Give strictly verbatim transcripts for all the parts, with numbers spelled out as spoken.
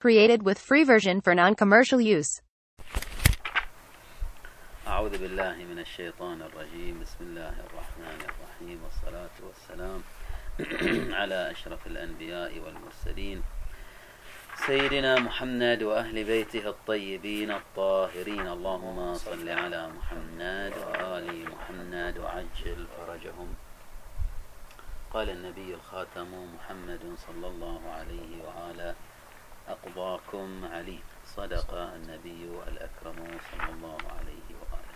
Created with free version for non-commercial use. أعوذ بالله من الشيطان الرجيم. بسم الله الرحمن الرحيم، والصلاة والسلام على أشرف الأنبياء والمرسلين سيدنا محمد وأهل بيته الطيبين الطاهرين. اللهم صل على محمد وآل محمد وعجل فرجهم. قال النبي الخاتم محمد صلى الله عليه وآله: أقضاكم علي. صدق النبي الأكرم صلى الله عليه وآله.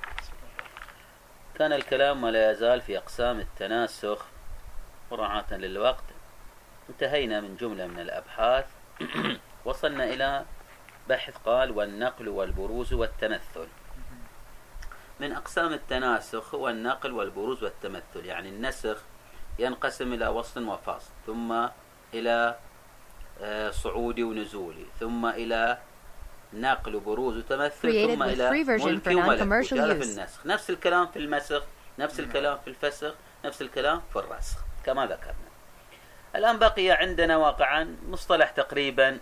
كان الكلام ولا يزال في أقسام التناسخ. مراعاة للوقت انتهينا من جملة من الأبحاث وصلنا إلى بحث قال: والنقل والبروز والتمثل. من أقسام التناسخ هو النقل والبروز والتمثل، يعني النسخ ينقسم إلى وصل وفاصل، ثم إلى صعودي ونزولي، ثم إلى نقل وبروز وتمثل، ثم إلى ملك وملك. وجاء في النسخ نفس الكلام في المسخ، نفس الكلام في الفسخ، نفس الكلام في الرسخ كما ذكرنا. الآن بقي عندنا واقعا مصطلح تقريبا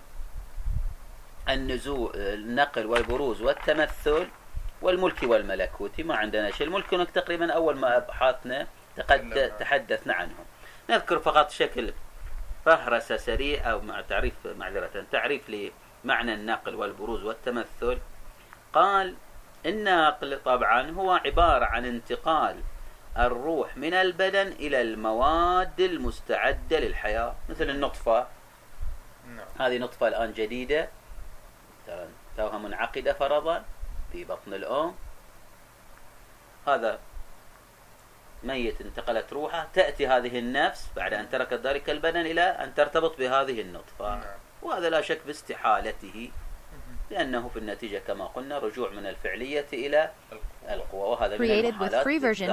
النزول، النقل والبروز والتمثل والملك والملكوتي. ما عندنا شيء. الملك تقريبا أول ما أبحاثنا تحدثنا عنهم. نذكر فقط شكل فهرسة سريع أو مع تعريف معذرة تعريف لمعنى النقل والبروز والتمثل. قال: النقل طبعا هو عبارة عن انتقال الروح من البدن إلى المواد المستعدة للحياة، مثل النطفة. هذه نطفة الآن جديدة توها منعقدة فرضا في بطن الأم، هذا ميت انتقلت روحه، تأتي هذه النفس بعد أن تركت ذلك البدن إلى أن ترتبط بهذه النطفة. وهذا لا شك باستحالته، لأنه في النتيجة كما قلنا رجوع من الفعلية إلى القوة، وهذا من المحالات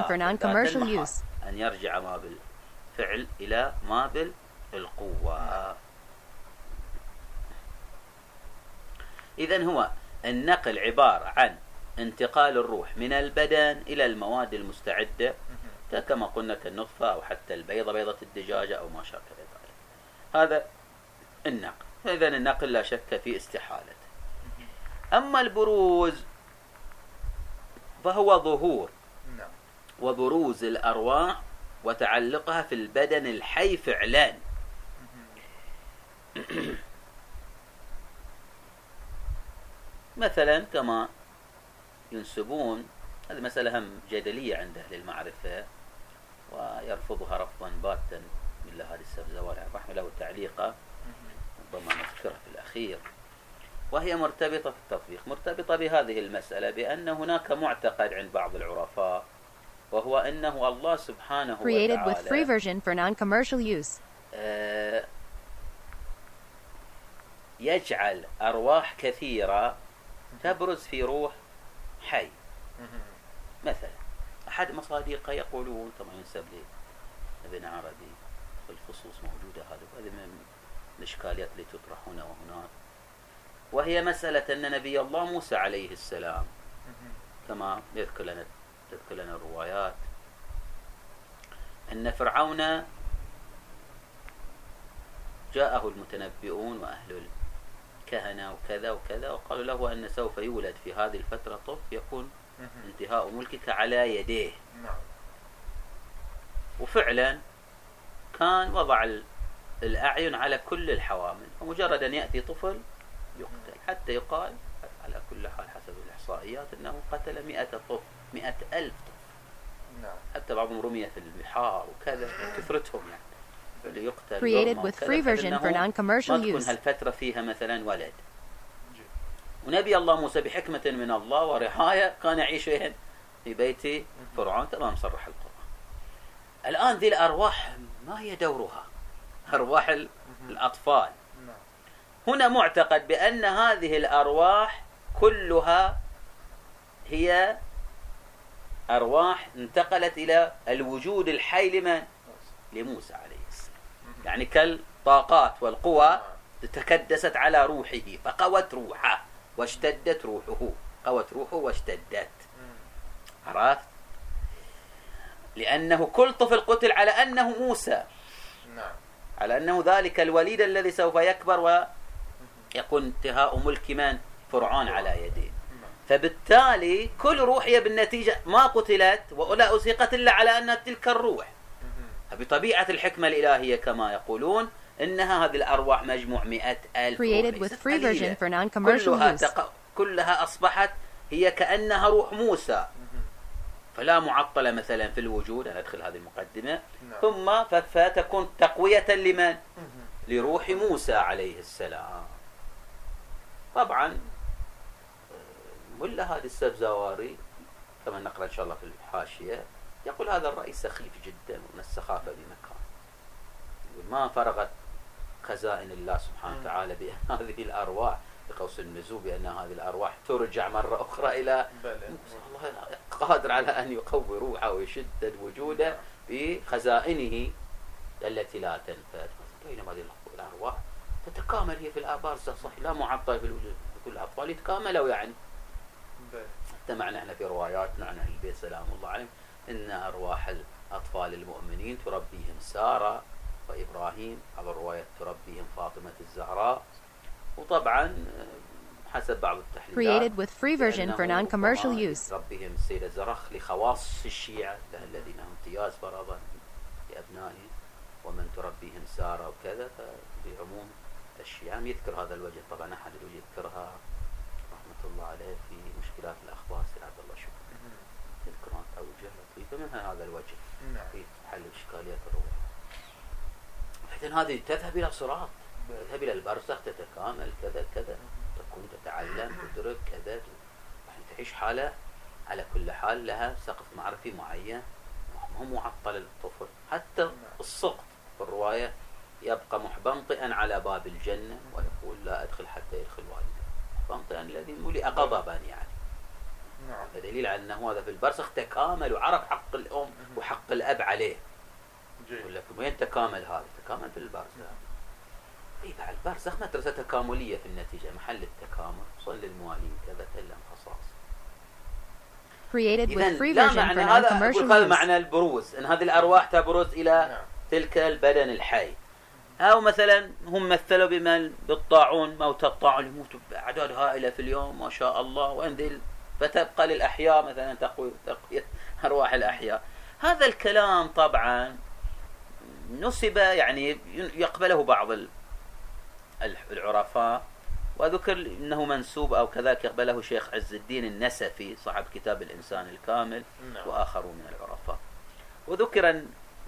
أن يرجع ما بالفعل إلى ما بالقوة. إذن هو النقل عبارة عن انتقال الروح من البدن إلى المواد المستعدة، كما قلنا كالنطفة أو حتى البيضة، بيضة الدجاجة أو ما شابه ذلك. هذا النقل. إذن النقل لا شك في استحالته. أما البروز فهو ظهور وبروز الأرواح وتعلقها في البدن الحي فعلا. مثلا كما ينسبون، هذه مسألة هم جدلية عند أهل المعرفة ويرفضها رفضا باتا من هذه السبزواري رحمه له تعليقا، ربما نذكرها في الأخير، وهي مرتبطة في التطبيق، مرتبطة بهذه المسألة، بأن هناك معتقد عند بعض العرفاء، وهو أنه الله سبحانه وتعالى آه يجعل أرواح كثيرة تبرز في روح حي. مثلا أحد مصادقه يقولون، كما ينسب لي ابن عربي في الفصوص موجودة هذا، وهذه من الإشكاليات اللي تطرح هنا وهناك، وهي مسألة أن نبي الله موسى عليه السلام كما يذكر لنا تذكر لنا الروايات أن فرعون جاءه المتنبئون وأهل الكهنة وكذا وكذا، وقالوا له أن سوف يولد في هذه الفترة طفل يكون انتهاء ملكك على يديه. وفعلا كان وضع الأعين على كل الحوامل، ومجرد أن يأتي طفل يقتل، حتى يقال على كل حال حسب الإحصائيات أنه قتل مئة طفل، مئة ألف طفل. حتى بعضهم رمي في البحار وكذا، كثرتهم يعني اللي يقتل. Created with free version for non-commercial use. ما تكون هالفترة فيها مثلا ولد. ونبي الله موسى بحكمة من الله ورعاية كان يعيش في بيت فرعون، تمام صرح القرآن. الآن ذي الأرواح ما هي دورها؟ أرواح الأطفال. هنا معتقد بأن هذه الأرواح كلها هي أرواح انتقلت إلى الوجود الحي لمن؟ لموسى عليه السلام. يعني كالطاقات والقوى تكدست على روحه فقوت روحه واشتدت روحه، قوت روحه واشتدت. عرفت؟ لأنه كل طفل قتل على أنه موسى، على أنه ذلك الوليد الذي سوف يكبر يكون انتهاء ملك من؟ فرعون على يديه. فبالتالي كل روح هي بالنتيجة ما قتلت ولا أزهقت إلا على أن تلك الروح. بطبيعة الحكمة الإلهية كما يقولون إنها هذه الأرواح مجموع مئة ألف Created with free version for non-commercial كلها, use. تق... كلها أصبحت هي كأنها روح موسى، فلا معطلة مثلا في الوجود. أنا أدخل هذه المقدمة ثم فتكون تقوية لمن؟ لروح موسى عليه السلام. طبعا ملا هذا السبزواري كما نقرأ إن شاء الله في الحاشية يقول هذا الرأي سخيف جدا ومن السخافة بمكان. ما فرغت خزائن الله سبحانه وتعالى بهذه الأرواح بقوس النزول بأن هذه الأرواح ترجع مرة أخرى إلى الله قادر على أن يقوي روحه ويشدد وجوده بخزائنه التي لا تنفد. بينما هذه الأرواح تتكامل هي في الآبار صح، لا معطل في الوجود، كل الأطفال يتكاملوا يعني. حتى معنا احنا في رواياتنا عن أهل البيت سلام الله عليهم إن أرواح الأطفال المؤمنين تربيهم سارة وإبراهيم، على الرواية تربيهم فاطمة الزهراء. وطبعا حسب بعض التحليلات Created with free version for non-commercial use. تربيهم السيدة زرخ لخواص الشيعة الذين هم امتياز فرضا لأبنائهم، ومن تربيهم سارة وكذا. فبعموم الشيعة يذكر هذا الوجه. طبعا أحد يذكرها رحمة الله عليه في مشكلات الأخبار سيد عبد الله شكري، يذكرون أوجه لطيفة منها هذا الوجه في حل إشكاليات الروح. لكن هذه تذهب إلى صراط، تذهب إلى البرزخ، تتكامل كذا كذا، تكون تتعلم تدرك كذا، يعني تعيش حالة على كل حال لها سقف معرفي معين، مو معطل الطفل. حتى السقط في الرواية يبقى محبنطئا على باب الجنة ويقول لا أدخل حتى يدخل والده، محبنطئا الذي ملئ غضبا يعني. نعم. دليل على أنه هذا في البرزخ تكامل وعرف حق الأم وحق الأب عليه. يقول لك وين تكامل هذا؟ تكامل في البرزخ. إيه بعد البرزخ مدرسة تكاملية في النتيجة، محل التكامل، صل للموالين كذا تلم خصاص. Created with free لا version معنى for هذا non-commercial هذا use. معنى البروز، إن هذه الأرواح تبرز إلى تلك البدن الحي. أو مثلا هم مثلوا بمن بالطاعون، موت الطاعون يموتوا بأعداد هائلة في اليوم ما شاء الله، وأنذل فتبقى للأحياء مثلا تقوية تقوية أرواح الأحياء. هذا الكلام طبعا نسب يعني يقبله بعض العرفاء، وذكر انه منسوب او كذلك يقبله شيخ عز الدين النسفي صاحب كتاب الانسان الكامل واخرون من العرفاء. وذكر أن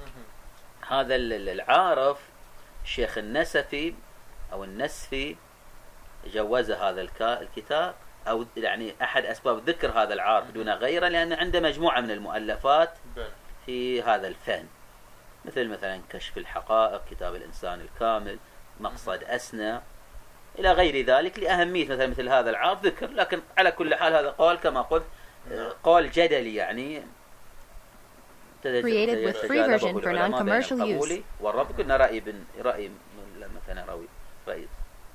هذا العارف الشيخ النسفي او النسفي جوز هذا الكتاب، او يعني احد اسباب ذكر هذا العارف دون غيره لان عنده مجموعه من المؤلفات في هذا الفن، مثل مثلا كشف الحقائق، كتاب الانسان الكامل، مقصد أسنى، إلى غير ذلك لأهمية مثل مثل هذا العارف ذكر. لكن على كل حال هذا قول كما قلت قول جدلي يعني created with free version for non-commercial use. والرب كنا رأي بن رأي مثلا روي رأي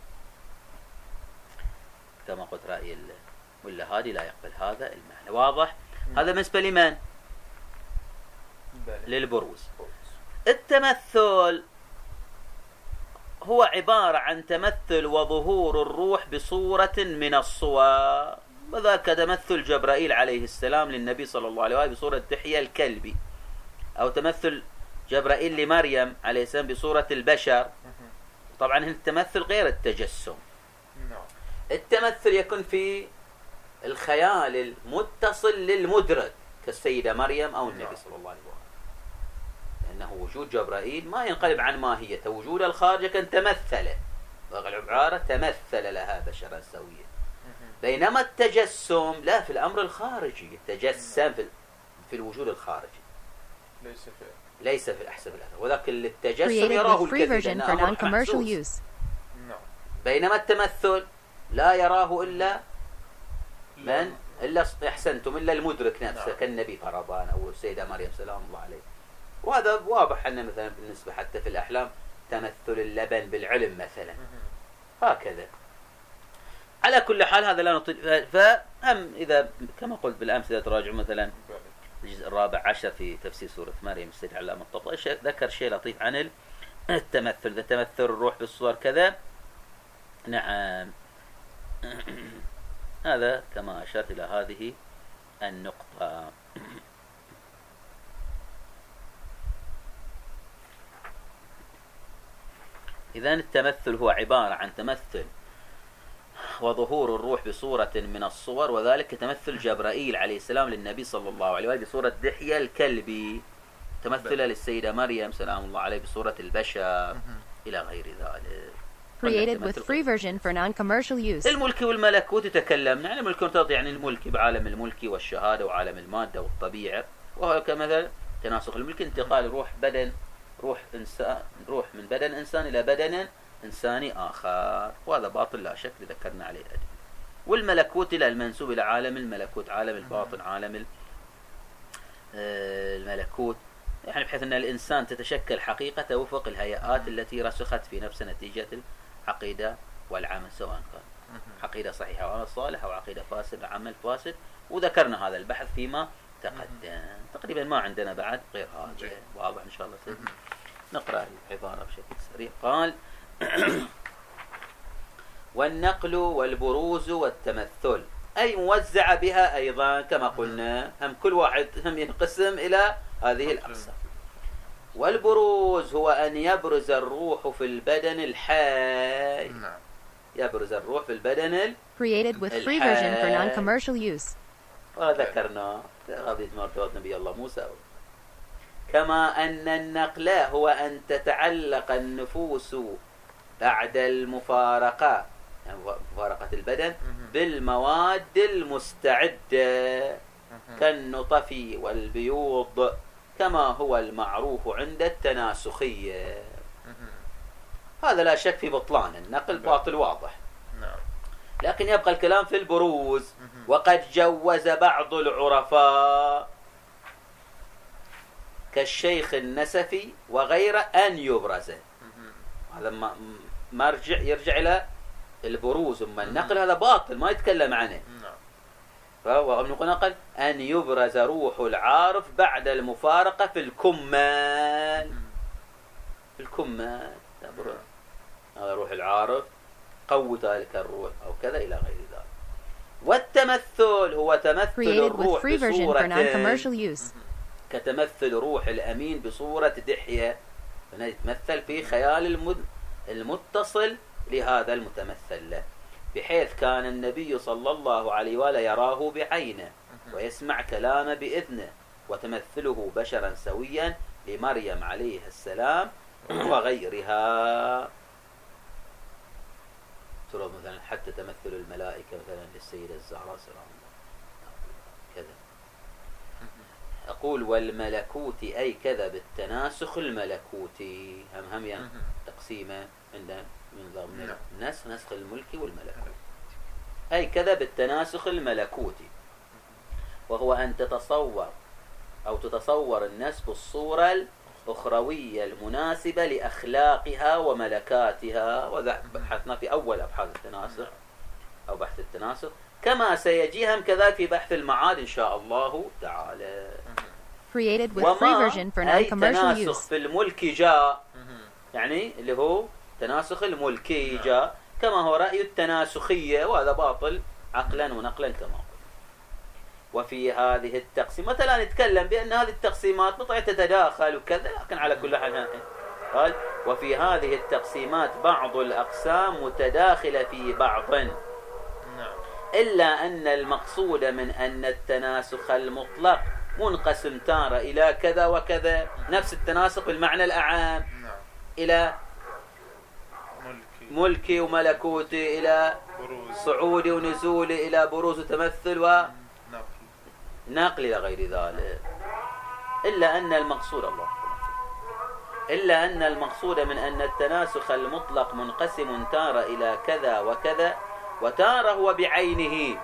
كما قلت رأي ولا هادي لا يقبل هذا المعنى. واضح؟ هذا بالنسبة لمن؟ للبروز. التمثل هو عبارة عن تمثل وظهور الروح بصورة من الصور، وذاك تمثل جبرائيل عليه السلام للنبي صلى الله عليه وآله بصورة دحية الكلبي، أو تمثل جبرائيل لمريم عليه السلام بصورة البشر. طبعا التمثل غير التجسم. التمثل يكون في الخيال المتصل للمدرك كالسيدة مريم أو النبي صلى الله عليه وآله، لأنه وجود جبرائيل ما ينقلب عن ماهيته، وجود الخارج كان تمثل العبارة تمثل لها بشرا سويا. بينما التجسم لا، في الأمر الخارجي، التجسم في, في الوجود الخارجي ليس في ليس في الأحسب الأثر، وذاك التجسم يراه الكثير بينما التمثل لا يراه إلا من إلا أحسنتم إلا المدرك نفسه كالنبي فرضان أو السيدة مريم سلام الله عليه. وهذا واضح أن مثلا بالنسبة حتى في الأحلام تمثل اللبن بالعلم مثلا هكذا. على كل حال هذا لا نطيل. فهم إذا كما قلت بالأمس إذا تراجعوا مثلا الجزء الرابع عشر في تفسير سورة مريم السيد علامة الطبطبي ذكر شيء لطيف عن التمثل، إذا تمثل الروح بالصور كذا نعم. هذا كما أشرت إلى هذه النقطة. إذن التمثل هو عبارة عن تمثل وظهور الروح بصورة من الصور، وذلك تمثل جبرائيل عليه السلام للنبي صلى الله عليه وآله بصورة دحية الكلبي، تمثلها للسيدة مريم سلام الله عليه بصورة البشر، إلى غير ذلك. Created with free version for non-commercial use. الملك والملكوت تكلمنا عن الملك والملكوت، يعني الملك بعالم الملك والشهادة وعالم المادة والطبيعة، وهو كمثل تناسخ الملك انتقال روح بدن روح إنسان روح من بدن إنسان إلى بدن إنساني آخر، وهذا باطل لا شك ذكرنا عليه الأدلة. والملكوت إلى المنسوب إلى عالم الملكوت، عالم الباطن، عالم الملكوت، يعني بحيث أن الإنسان تتشكل حقيقته وفق الهيئات التي رسخت في نفسه نتيجة العقيدة والعمل، سواء كان عقيدة صحيحة وعمل صالح أو عقيدة فاسد وعمل فاسد، وذكرنا هذا البحث فيما تقدم. تقريبا ما عندنا بعد غير هذا، واضح إن شاء الله سيدنا. نقرأ العبارة بشكل سريع. قال: والنقل والبروز والتمثل، أي موزع بها أيضا كما قلنا، هم كل واحد هم ينقسم إلى هذه الأقسام. والبروز هو أن يبرز الروح في البدن الحي. يبرز الروح في البدن الحي. Created with free version for non-commercial use. وذكرنا قضية مرتبط نبي الله موسى. كما أن النقل هو أن تتعلق النفوس بعد المفارقة، يعني مفارقة البدن، بالمواد المستعدة كالنطف والبيوض، كما هو المعروف عند التناسخية. هذا لا شك في بطلان النقل، باطل واضح. لكن يبقى الكلام في البروز، وقد جوز بعض العرفاء كالشيخ النسفي وغيره أن يبرز. هذا مرجع يرجع إلى البروز، أما النقل هذا باطل ما يتكلم عنه. فهو نقل أن يبرز روح العارف بعد المفارقة في الكمال. في الكمال هذا روح العارف، قوة ذلك الروح أو كذا إلى غير ذلك. والتمثل هو تمثل الروح بصورة كتمثل روح الأمين بصورة دحية، يتمثل في خيال المتصل لهذا المتمثل له، بحيث كان النبي صلى الله عليه وآله يراه بعينه ويسمع كلامه بإذنه، وتمثله بشرا سويا لمريم عليه السلام وغيرها. ترى مثلا حتى تمثل الملائكة مثلا للسيدة الزهراء سلام الله كذا. أقول والملكوت أي كذا بالتناسخ الملكوتي، هم هم يعني تقسيمه عندنا من ضمن النسخ، نسخ الملك والملكوت، أي كذا بالتناسخ الملكوتي، وهو أن تتصور أو تتصور النسخ الصورة الأخروية المناسبة لأخلاقها وملكاتها، وبحثنا في أول أبحاث التناسخ أو بحث التناسخ، كما سيجي هم كذا في بحث المعاد إن شاء الله تعالى. Created with free version for non-commercial use. تناسخ في الملك جاء، يعني اللي هو تناسخ الملكي جاء، كما هو رأي التناسخية، وهذا باطل عقلا ونقلا كما هو. وفي هذه التقسيمات لا نتكلم بأن هذه التقسيمات بطيئة تتداخل وكذا، لكن على كل حال قال وفي هذه التقسيمات بعض الأقسام متداخلة في بعض، إلا أن المقصود من أن التناسخ المطلق منقسم تارة إلى كذا وكذا، نفس التناسخ بالمعنى الأعام إلى ملكي وملكوتي، إلى صعودي ونزولي، إلى بروز وتمثل ونقل إلى غير ذلك، إلا أن المقصود الله إلا أن المقصود من أن التناسخ المطلق منقسم تارة إلى كذا وكذا، وتارة هو بعينه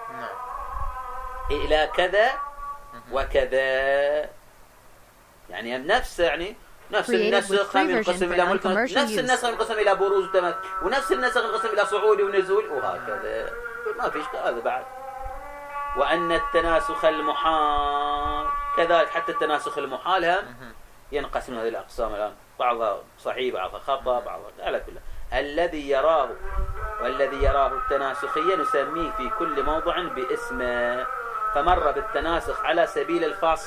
إلى كذا وكذا، يعني نفس يعني نفس النسخ ينقسم إلى ملك، نفس النسخ ينقسم إلى بروز وتمثل، ونفس النسخ ينقسم إلى صعود ونزول، وهكذا ما فيش هذا بعد. وأن التناسخ المحال كذلك، حتى التناسخ المحال هم ينقسم هذه الأقسام الآن، بعضها صحيح بعضها خطأ بعضها على كله. الذي يراه والذي يراه التناسخية نسميه في كل موضع باسمه، فمر بالتناسخ على سبيل الفصل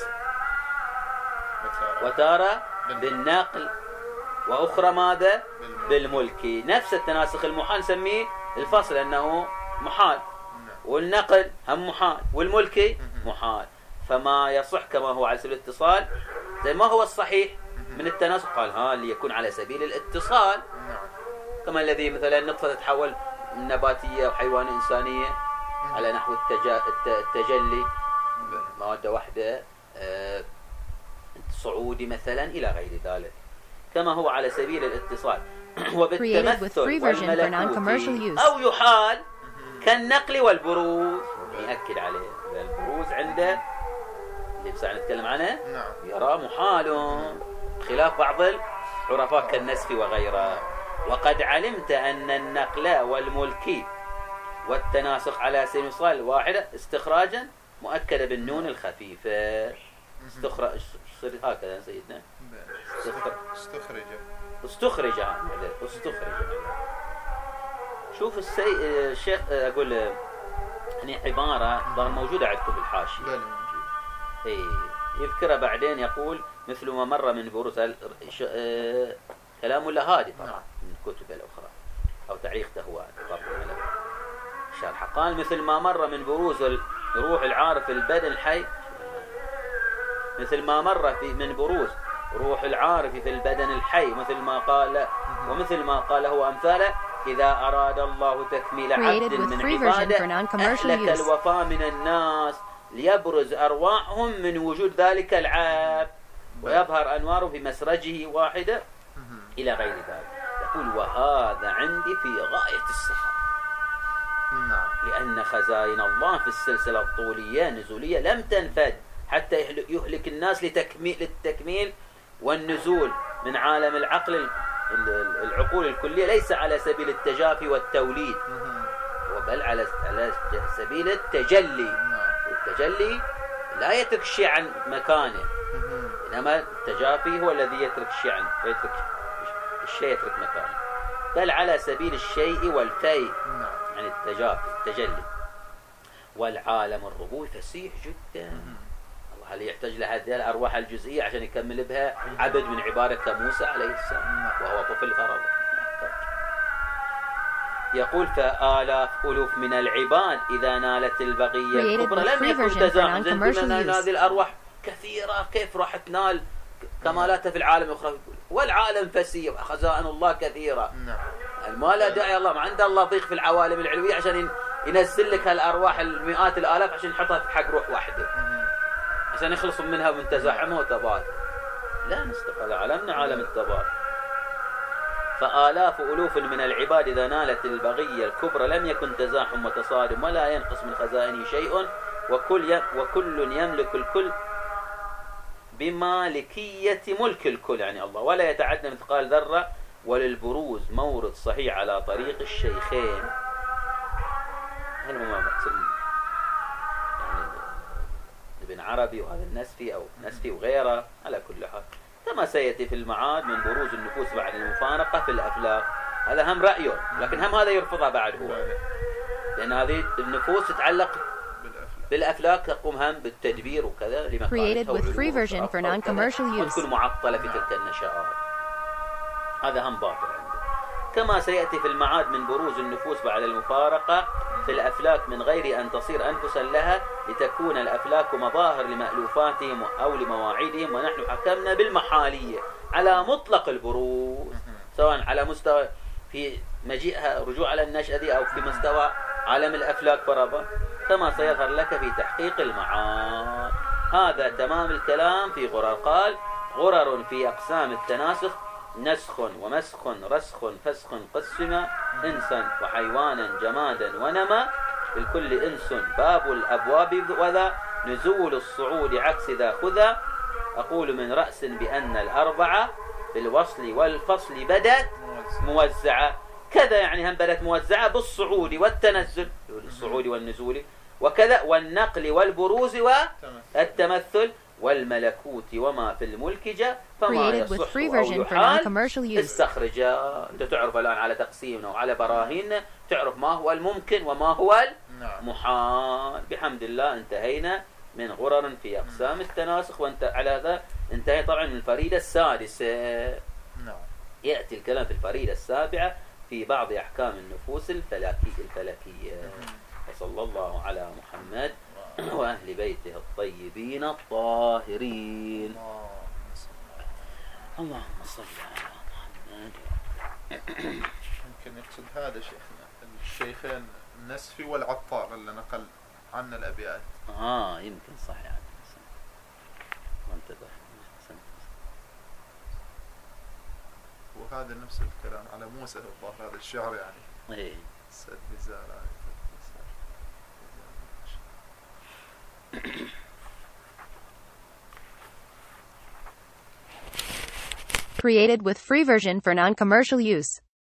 وتارة بالنقل وأخرى ماذا؟ بالملكي. نفس التناسخ المحال نسميه الفصل لأنه محال، والنقل هم محال، والملكي محال. فما يصح كما هو على سبيل الاتصال زي ما هو الصحيح من التناسخ قال ها ليكون على سبيل الاتصال، كما الذي مثلا نطفة تتحول من نباتية وحيوان إنسانية على نحو التجا... التجلي مادة واحدة أه... صعودي مثلا إلى غير ذلك، كما هو على سبيل الاتصال. وبالتمثل والملكوتي أو يحال كالنقل والبروز، يأكد عليه البروز عنده اللي بساعة نتكلم عنه يرى محال خلاف بعض العرفاء كالنسخ وغيره. وقد علمت أن النقل والملكي والتناسخ على سبيل الاتصال واحدة استخراجا مؤكدة بالنون الخفيفة. استخرج هكذا سيدنا استخرج استخرج استخرج شوف السي... الشيخ أقول يعني عبارة ظهر موجودة عندكم بالحاشية اي يذكرها بعدين، يقول مثل ما مر من بروز ش... آه... كلام لهادي طبعا من الكتب الأخرى أو تعليقته هو الشرح، قال مثل ما مر من بروز روح العارف البدن الحي، مثل ما مر في من بروز روح العارف في البدن الحي، مثل ما قال ومثل ما قاله أمثاله إذا أراد الله تكميل عبد من عباده أهلك الوفاء من الناس ليبرز أرواحهم من وجود ذلك العبد ويظهر أنواره في مسرجه واحدة إلى غير ذلك. يقول وهذا عندي في غاية الصحة، لأن خزائن الله في السلسلة الطولية نزولية لم تنفد حتى يهلك الناس لتكميل للتكميل والنزول من عالم العقل العقول الكلية ليس على سبيل التجافي والتوليد بل على سبيل التجلي، والتجلي لا يترك الشيء عن مكانه، إنما التجافي هو الذي يترك الشيء عن يترك الشيء يترك مكانه، بل على سبيل الشيء والفيء يعني التجافي التجلي. والعالم الربوي فسيح جدا، هل يحتاج لهذه الأرواح الجزئية عشان يكمل بها عبد من عبادة كموسى عليه السلام وهو طفل فرض؟ يقول فآلاف ألوف من العباد إذا نالت البغية الكبرى لم يكن تزاحم. هذه الأرواح كثيرة كيف راح تنال كمالاتها في العالم الأخرى؟ والعالم فسيح خزائن الله كثيرة، ما لا داعي الله ما عنده الله ضيق في العوالم العلوية عشان ينزل لك هالأرواح المئات الآلاف عشان يحطها في حق روح واحدة عشان يخلصوا منها من تزاحمها وتبات. لا نستقل عالمنا عالم التبات. فآلاف ألوف من العباد إذا نالت البغية الكبرى لم يكن تزاحم وتصادم ولا ينقص من خزائنه شيء، وكل ي... وكل يملك الكل بمالكية ملك الكل يعني الله، ولا يتعدى مثقال ذرة. وللبروز مورد صحيح على طريق الشيخين. هل هو مقصود يعني ابن عربي وهذا النسفي أو نسفي وغيره؟ على كل حال كما سيأتي في المعاد من بروز النفوس بعد المفارقة في الأفلاك، هذا هم رأيه، لكن هم هذا يرفضها بعد هو، لأن هذه النفوس تتعلق بالأفلاك تقوم هم بالتدبير وكذا created with free version for non-commercial use وتكون معطلة في تلك النشآت، هذا هم باطل عنده. كما سيأتي في المعاد من بروز النفوس بعد المفارقة في الأفلاك من غير أن تصير أنفسا لها لتكون الأفلاك مظاهر لمألوفاتهم أو لمواعيدهم، ونحن حكمنا بالمحالية على مطلق البروز سواء على مستوى في مجيئها رجوع على النشأة دي أو في مستوى عالم الأفلاك فرضا، كما سيظهر لك في تحقيق المعاد. هذا تمام الكلام في غرر. قال غرر في أقسام التناسخ نسخ ومسخ رسخ فسخ قسم إنسا وحيوانا جمادا ونما بالكل إنس باب الأبواب وذا نزول الصعود عكس ذا خذا. أقول من رأس بأن الأربعة بالوصل والفصل بدت موزعة كذا، يعني هم بدت موزعة بالصعود والتنزل الصعود والنزول وكذا والنقل والبروز والتمثل والملكوت وما في الملك جاء فما Created with يصح free أو version for يحال non-commercial use. استخرجا. أنت تعرف الآن على تقسيمنا وعلى براهيننا، تعرف ما هو الممكن وما هو المحال. بحمد الله انتهينا من غرر في أقسام التناسخ، وانت على هذا انتهي طبعا من الفريدة السادسة. نعم. يأتي الكلام في الفريدة السابعة في بعض أحكام النفوس الفلكي الفلكية. وصلى الله على محمد وأهل بيته الطيبين الطاهرين. اللهم صل على محمد. يمكن يقصد هذا شيخنا الشيخين النسفي والعطار اللي نقل عنا الأبيات. آه يمكن صح يعني. وانتبه. وهذا نفس الكلام على موسى الظاهر، هذا الشعر يعني. إيه. سد بزار. Created with free version for non-commercial use.